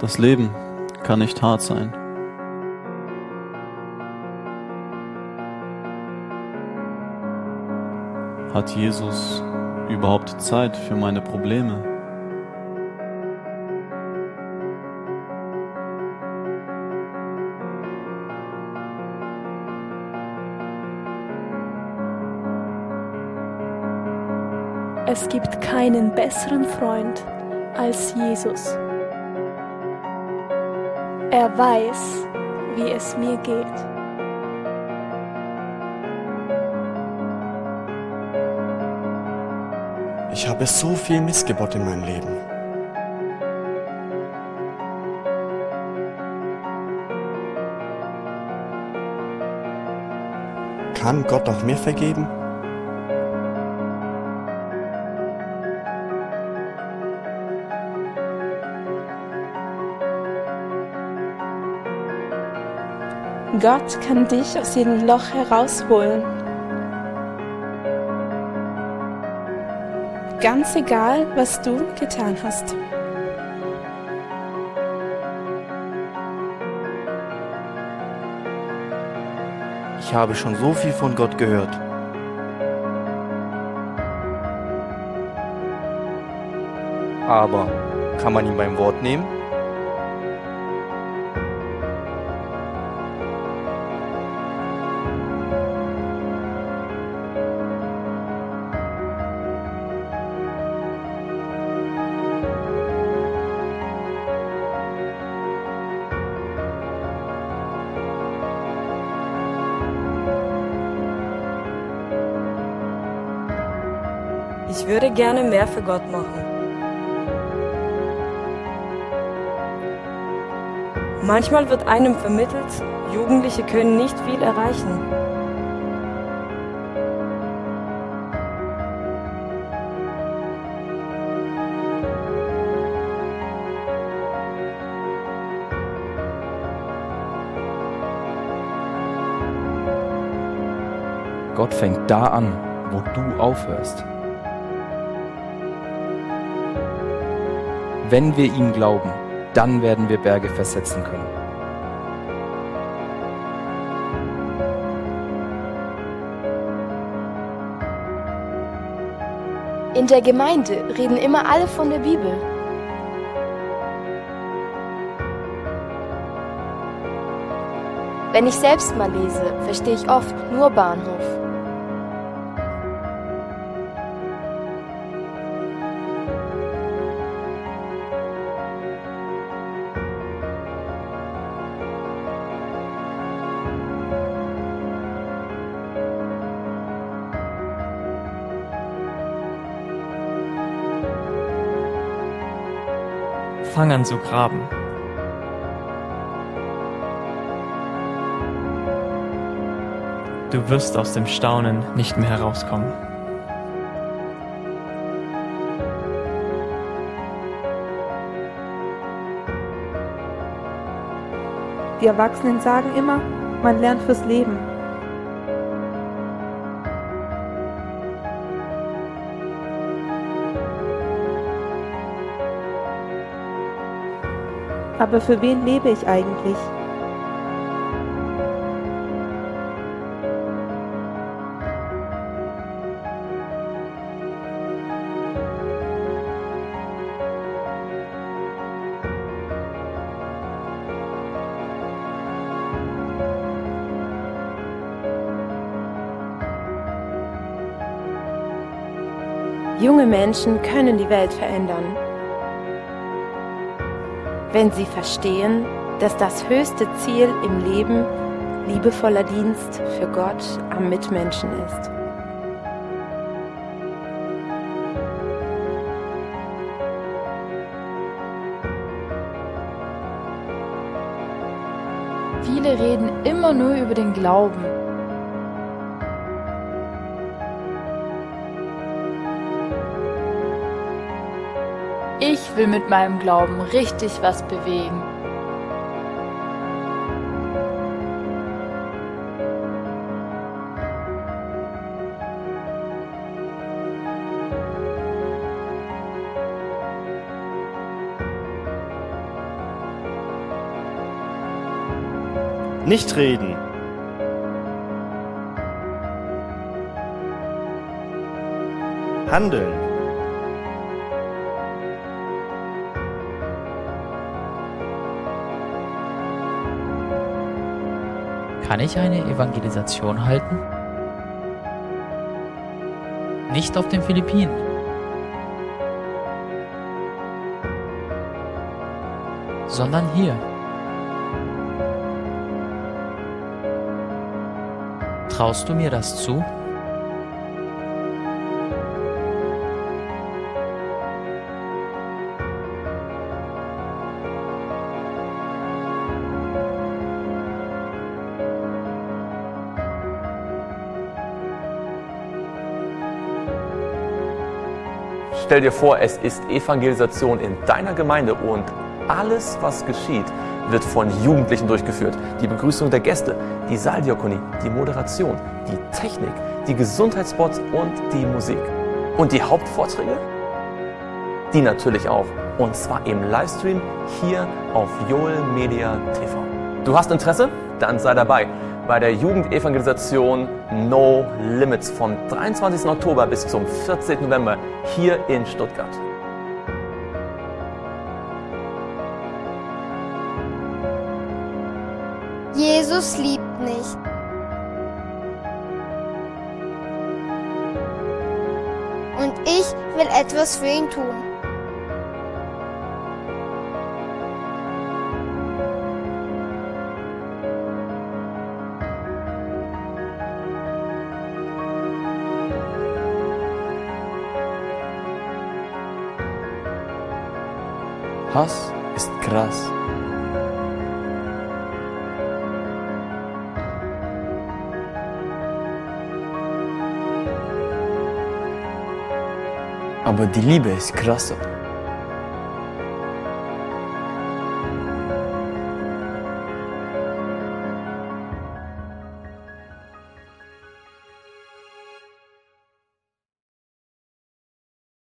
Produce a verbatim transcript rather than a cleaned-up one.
Das Leben kann nicht hart sein. Hat Jesus überhaupt Zeit für meine Probleme? Es gibt keinen besseren Freund als Jesus. Er weiß, wie es mir geht. Ich habe so viel missgebaut in meinem Leben. Kann Gott auch mir vergeben? Gott kann dich aus jedem Loch herausholen. Ganz egal, was du getan hast. Ich habe schon so viel von Gott gehört. Aber kann man ihn beim Wort nehmen? Ich würde gerne mehr für Gott machen. Manchmal wird einem vermittelt, Jugendliche können nicht viel erreichen. Gott fängt da an, wo du aufhörst. Wenn wir ihm glauben, dann werden wir Berge versetzen können. In der Gemeinde reden immer alle von der Bibel. Wenn ich selbst mal lese, verstehe ich oft nur Bahnhof. Fang an zu graben. Du wirst aus dem Staunen nicht mehr herauskommen. Die Erwachsenen sagen immer, man lernt fürs Leben. Aber für wen lebe ich eigentlich? Junge Menschen können die Welt verändern, wenn sie verstehen, dass das höchste Ziel im Leben liebevoller Dienst für Gott am Mitmenschen ist. Viele reden immer nur über den Glauben. Ich will mit meinem Glauben richtig was bewegen. Nicht reden. Handeln. Kann ich eine Evangelisation halten? Nicht auf den Philippinen. Sondern hier. Traust du mir das zu? Stell dir vor, es ist Evangelisation in deiner Gemeinde und alles, was geschieht, wird von Jugendlichen durchgeführt. Die Begrüßung der Gäste, die Saaldiakonie, die Moderation, die Technik, die Gesundheitsspots und die Musik. Und die Hauptvorträge? Die natürlich auch. Und zwar im Livestream hier auf Joel Media T V. Du hast Interesse? Dann sei dabei bei der Jugendevangelisation No Limits vom dreiundzwanzigsten Oktober bis zum vierzehnten November hier in Stuttgart. Jesus liebt mich. Und ich will etwas für ihn tun. Hass ist krass. Aber die Liebe ist krasser.